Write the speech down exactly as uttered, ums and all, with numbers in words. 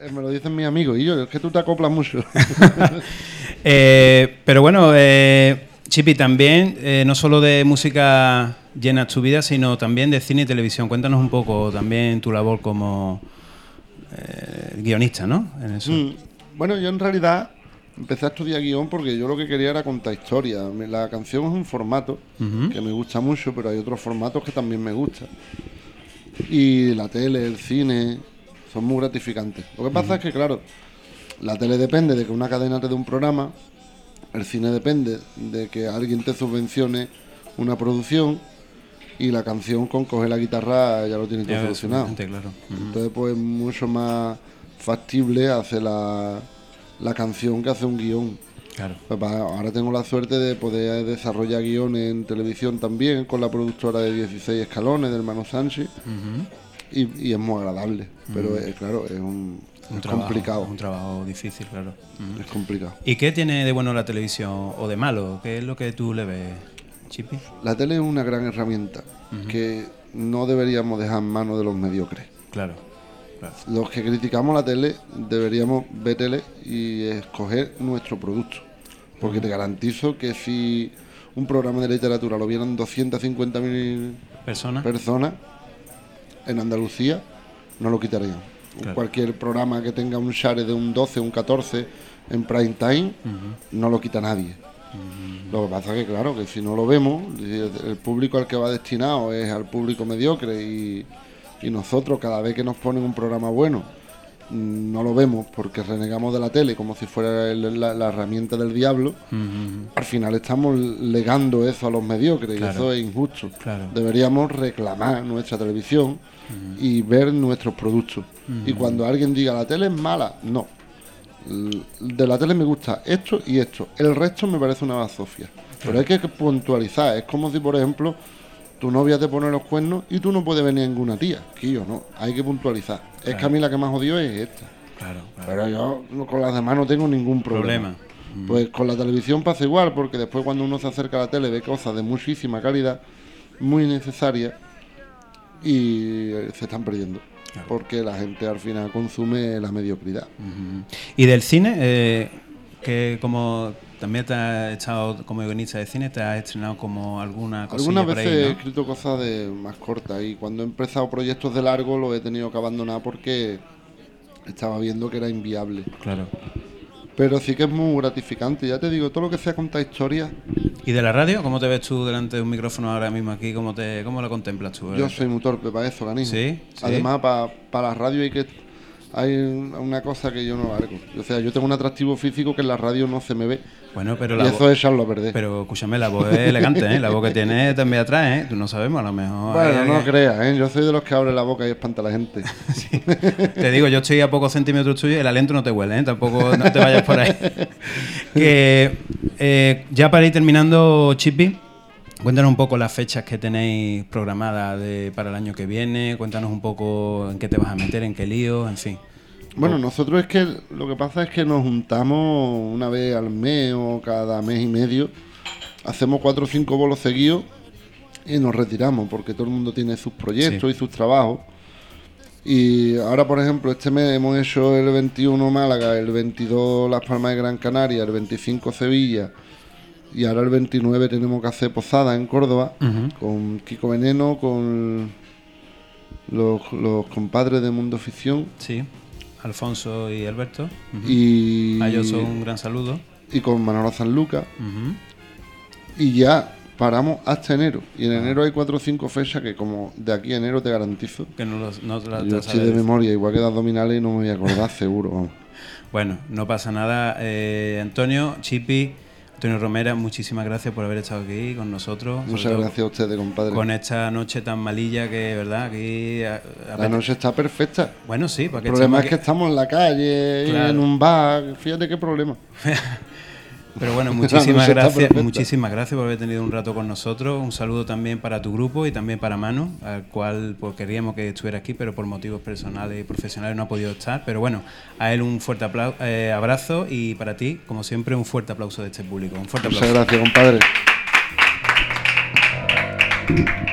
me lo dicen mis amigos y yo, es que tú te acoplas mucho. eh, pero bueno, eh, Chipi, también eh, no solo de música llenas tu vida, sino también de cine y televisión. Cuéntanos un poco también tu labor como eh, guionista, ¿no? En eso. Mm, bueno, yo en realidad empecé a estudiar guión porque yo lo que quería era contar historias. La canción es un formato uh-huh. que me gusta mucho, pero hay otros formatos que también me gustan. Y la tele, el cine, son muy gratificantes. Lo que pasa uh-huh. es que, claro, la tele depende de que una cadena te dé un programa, el cine depende de que alguien te subvencione una producción, y la canción con coger la guitarra ya lo tiene todo solucionado. Claro. Uh-huh. Entonces, pues, es mucho más factible hacer la, la canción que hacer un guión. Claro. Pues, ahora tengo la suerte de poder desarrollar guiones en televisión también, con la productora de dieciséis escalones, de Hermano Sánchez, uh-huh. y, y es muy agradable. Uh-huh. Pero, eh, claro, es un... Un es trabajo, complicado. Un trabajo difícil, claro. Uh-huh. Es complicado. ¿Y qué tiene de bueno la televisión o de malo? ¿Qué es lo que tú le ves, Chipi? La tele es una gran herramienta uh-huh. que no deberíamos dejar en manos de los mediocres. Claro, claro. Los que criticamos la tele deberíamos ver tele y escoger nuestro producto. Porque uh-huh. te garantizo que si un programa de literatura lo vieran doscientas cincuenta mil personas, personas en Andalucía, no lo quitarían. Claro. Cualquier programa que tenga un share de un doce, un catorce en prime time, uh-huh. no lo quita nadie. Uh-huh. Lo que pasa es que, claro, que si no lo vemos, el público al que va destinado es al público mediocre, y, y nosotros cada vez que nos ponen un programa bueno no lo vemos porque renegamos de la tele como si fuera el, la, la herramienta del diablo. Uh-huh. Al final estamos legando eso a los mediocres, claro. y eso es injusto. Claro. Deberíamos reclamar nuestra televisión uh-huh. y ver nuestros productos. Uh-huh. Y cuando alguien diga la tele es mala, no. De la tele me gusta esto y esto, el resto me parece una bazofia. Claro. Pero hay que puntualizar. Es como si, por ejemplo, tu novia te pone los cuernos y tú no puedes venir a ninguna tía. Que yo no, hay que puntualizar. Claro. Es que a mí la que más odio es esta. Claro, claro. Pero yo con las demás no tengo ningún problema. problema. Pues con la televisión pasa igual, porque después cuando uno se acerca a la tele ve cosas de muchísima calidad, muy necesarias, y se están perdiendo. Claro. Porque la gente al final consume la mediocridad. Uh-huh. ¿Y del cine? Eh, que como también te has estado como guionista de cine, ¿te has estrenado como alguna cosilla? Algunas por veces ahí, ¿no? he escrito cosas de más cortas, y cuando he empezado proyectos de largo los he tenido que abandonar porque estaba viendo que era inviable. Claro. Pero sí que es muy gratificante, ya te digo, todo lo que sea contar historias. ¿Y de la radio? ¿Cómo te ves tú delante de un micrófono ahora mismo aquí? ¿Cómo te cómo lo contemplas tú? Yo soy muy torpe para eso, canijo. ¿Sí? ¿Sí? Además, para pa la radio hay que hay una cosa que yo no valgo. O sea, yo tengo un atractivo físico que en la radio no se me ve. Bueno, pero y la eso es echarlo a perder. Pero escúchame, la voz es elegante, ¿eh? La voz que tiene también atrás, ¿eh? Tú no sabemos, a lo mejor. Bueno, no que... creas, ¿eh? Yo soy de los que abre la boca y espanta a la gente. Sí. Te digo, yo estoy a pocos centímetros tuyo y el aliento no te huele, ¿eh? Tampoco no te vayas por ahí. Que eh, ya para ir terminando, Chipi, cuéntanos un poco las fechas que tenéis programadas de, para el año que viene. Cuéntanos un poco en qué te vas a meter, en qué lío, en fin. Bueno, nosotros es que lo que pasa es que nos juntamos una vez al mes o cada mes y medio, hacemos cuatro o cinco bolos seguidos y nos retiramos porque todo el mundo tiene sus proyectos, sí, y sus trabajos. Y ahora, por ejemplo, este mes hemos hecho el veintiuno Málaga, el veintidós Las Palmas de Gran Canaria, el veinticinco Sevilla, y ahora el veintinueve tenemos que hacer Posada en Córdoba, uh-huh, con Kiko Veneno, con los, los compadres de Mundo Ficción. Sí. Alfonso y Alberto. Uh-huh. Y a ellos un gran saludo. Y con Manolo Sanluca. Uh-huh. Y ya paramos hasta enero. Y en uh-huh. enero hay cuatro o cinco fechas que, como de aquí a enero, te garantizo que no los no te las yo estoy de memoria, igual que de abdominales, y no me voy a acordar seguro. Vamos. Bueno, no pasa nada. Eh, Antonio, Chipi, Antonio Romera, muchísimas gracias por haber estado aquí con nosotros. Muchas gracias a ustedes, compadre. Con esta noche tan malilla que, ¿verdad? Aquí a, a la noche está perfecta. Bueno, sí. Para que el problema es aquí... que estamos en la calle, claro, en un bar. Fíjate qué problema. Pero bueno, muchísimas gracias, muchísimas gracias por haber tenido un rato con nosotros. Un saludo también para tu grupo y también para Manu, al cual pues, queríamos que estuviera aquí, pero por motivos personales y profesionales no ha podido estar. Pero bueno, a él un fuerte apla- eh, abrazo, y para ti, como siempre, un fuerte aplauso de este público. Un fuerte aplauso. Muchas gracias, compadre.